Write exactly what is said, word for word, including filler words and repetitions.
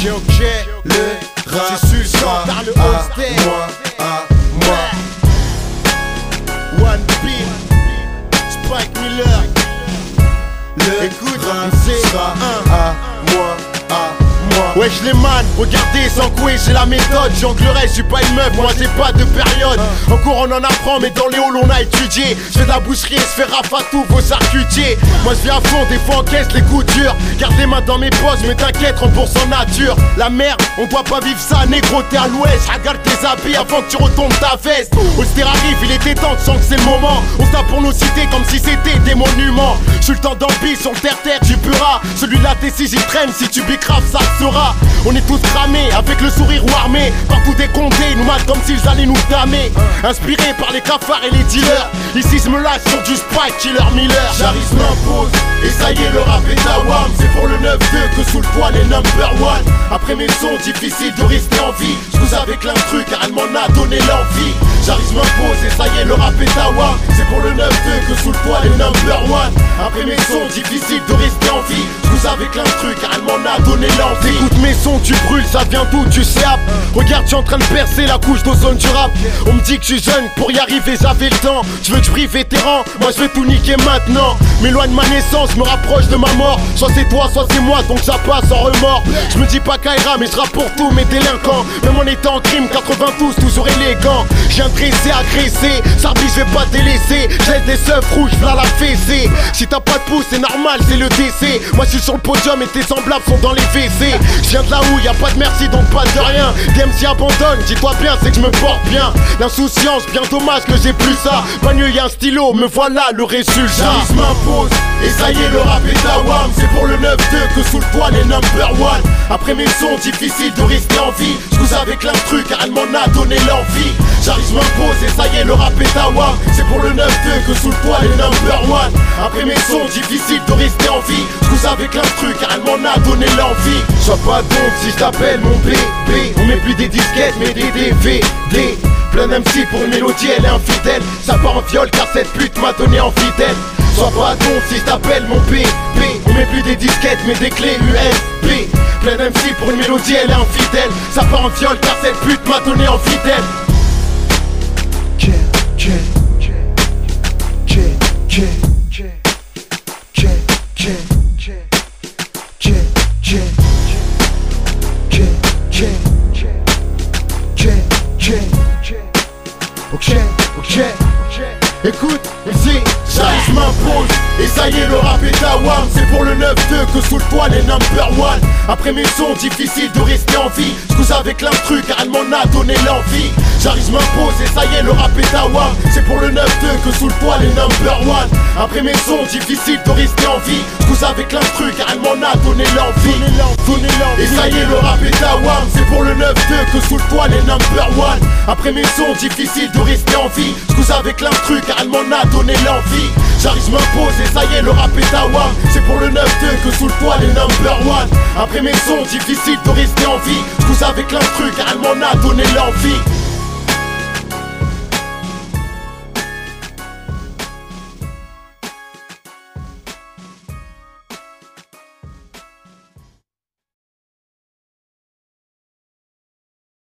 ok, ok. Le rap C'est sûr, sera par le à hostel. moi, à moi. One Beat, Spike Miller. Le Écoute, rap c'est sera un. à moi, à moi. Wesh les man, regardez sans couer, j'ai la méthode. Jonglerai, je suis pas une meuf, moi j'ai pas de période. En cours on en apprend, mais dans les halls on a étudié. Je fais de la boucherie, je fais raf à tous vos charcutiers. Moi je viens à fond, des fois encaisse les coups durs. Garde les mains dans mes poches, mais t'inquiète, rembourse en nature. La merde, on doit pas vivre ça, négro t'es à l'ouest. Regarde tes habits avant que tu retournes ta veste. Holster arrive, il était temps, tu sens que c'est le moment. On se tape pour nos cités comme si c'était des monuments. J'suis le temps d'ambi sur le terre-terre du Pura. Celui-là t'es si j'y traîne, si tu bicraves ça sera. On est tous cramés, avec le sourire ou armé. Partout des condés, ils nous matent comme s'ils allaient nous damer. Inspirés par les cafards et les dealers. Ici je me lâche sur du Spike, Killer Miller. J'arrive, m'impose, et ça y est le rap est à wam. C'est pour le neuf deux que sous le toit les number one. Après mes sons, difficile de rester en vie. J'cousse avec l'instru car elle m'en a donné l'envie. J'arrive, m'impose, et ça y est le rap est à wam. C'est pour le neuf deux que sous le toit les number one. Après mes sons, difficile de rester en vie. J'cousse avec l'instru car elle m'en a donné l'envie. Écoute mes sons, tu brûles, ça vient d'où, tu sais hop. Regarde, je suis en train de percer la couche d'ozone du rap. On me dit que je suis jeune, pour y arriver j'avais le temps. Tu veux que je brille vétéran, moi je vais tout niquer maintenant. M'éloigne ma naissance, me rapproche de ma mort. Soit c'est toi, soit c'est moi, donc ça passe sans remords. Je me dis pas Kaira, mais je rappe pour tous mes délinquants. Même en étant en crime, quatre-vingt-douze, toujours élégant. Je viens dresser, agresser, Sarbi je vais pas te délaisser. J'ai des seufs rouges, v'là la fessée. Si t'as pas de pouce, c'est normal, c'est le décès. Moi je suis sur le podium et tes semblables sont dans les W C. Je viens de là où y a pas de merci donc pas de rien. D M C abandonne, dis-toi bien c'est que je me porte bien. L'insouciance, bien dommage que j'ai plus ça. Pas mieux y a un stylo, me voilà le résultat. J'arrive, m'impose, et ça y est le rap est à wam. C'est pour le neuf deux que sous le toit les number one. Après mes sons, difficile de rester en vie. J'cousse avec l'instru car elle m'en a donné l'envie. J'arrive, m'impose, et ça y est le rap est à wam. C'est pour le neuf deux que sous le toit les number one. Après mes sons, difficile de rester en vie. J'cousse avec l'instru car elle m'en a donné l'envie. Sois pas donc si je t'appelle mon bébé. On met plus des disquettes mais des D V D. Plein d'M C pour une mélodie, elle est infidèle. Ça part en viol car cette pute m'a donné envie d'elle. Sois pas donc si je t'appelle mon bébé. On met plus des disquettes mais des clés U S B. Plein d'M C pour une mélodie, elle est infidèle. Ça part en viol car cette pute m'a donné envie d'elle. Check, check, check, check, check, check, check, check, check, check, check, check, check, check, check. Ok, ok, écoute, ici, j'arrive, m'impose, et ça y est le rap est à wam. C'est pour le neuf deux que sous le toit les number one. Après mes sons, difficile de rester en vie. J'cousse avec l'instru car elle m'en a donné l'envie. J'arrive, m'impose, et ça y est le rap est à wam. C'est pour le neuf deux que sous le toit les number one. Après mes sons, difficile de rester en vie. J'cousse avec l'instru car elle m'en a donné l'envie. Et ça y est le rap est à wam. C'est pour le neuf deux que sous le toit les number one. Après mes sons, difficile de rester en vie. J'cousse avec l'instru car elle m'en a donné l'envie. J'arrive, m'impose, et ça y est le rap est à wam. C'est pour le neuf deux que sous le toit les number one. Après mes sons, difficile de rester en vie. J'cousse avec l'instru car elle m'en a donné l'envie.